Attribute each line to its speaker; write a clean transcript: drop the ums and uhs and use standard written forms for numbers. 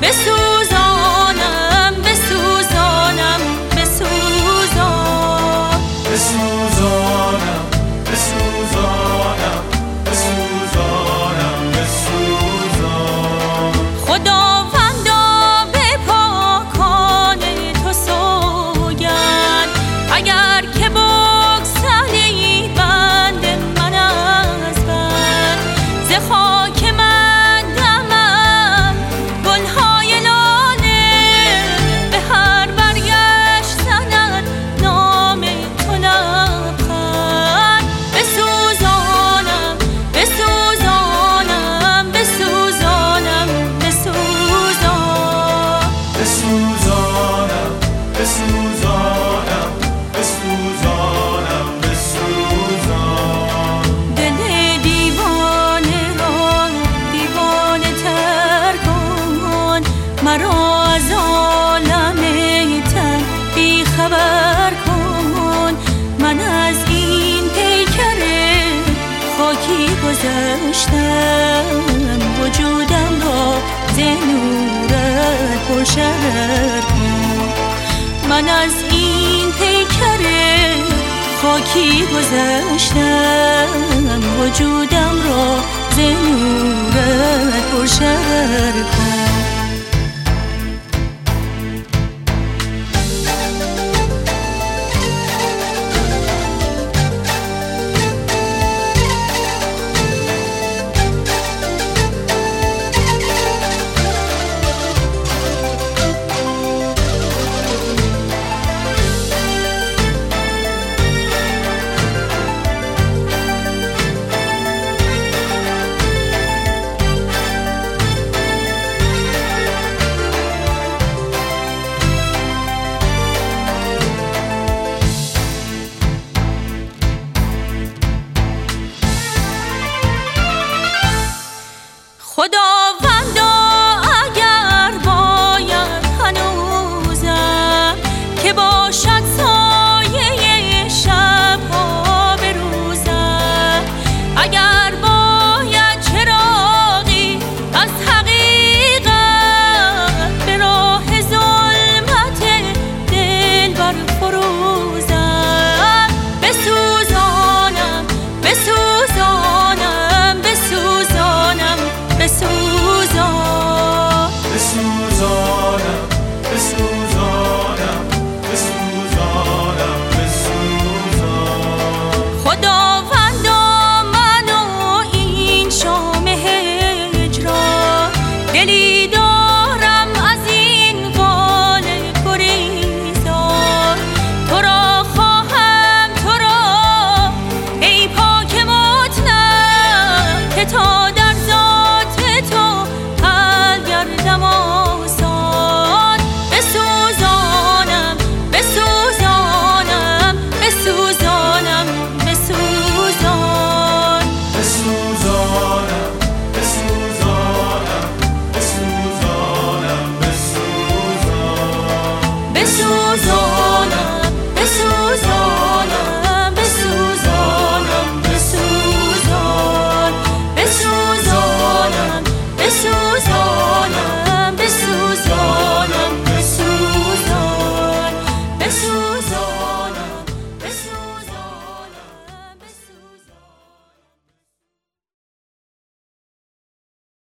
Speaker 1: بسوزانم بسوزانم بسوزان
Speaker 2: بسوزانم بسوزانم بسوزانم بسوزان
Speaker 1: خداوندا به پاکان تو سوگند اگر که بگسلی بند من از بند ز خاک من دمم گلهای لاله به هر برگشت زند نام تو لبخند بسوزانم بسوزانم بسوزانم بسوزان
Speaker 2: بسوزانم بسوزانم بسوزانم بسوزان
Speaker 1: دل دیوانه را دیوانه تر کن مرا از عالم تن بی خبر کن من از این پیکر خاکی گذشتم وجودم را ز نورت پرشرر کن من از این پیکر خاکی گذشتم وجودم را ز نورت پرشرر کن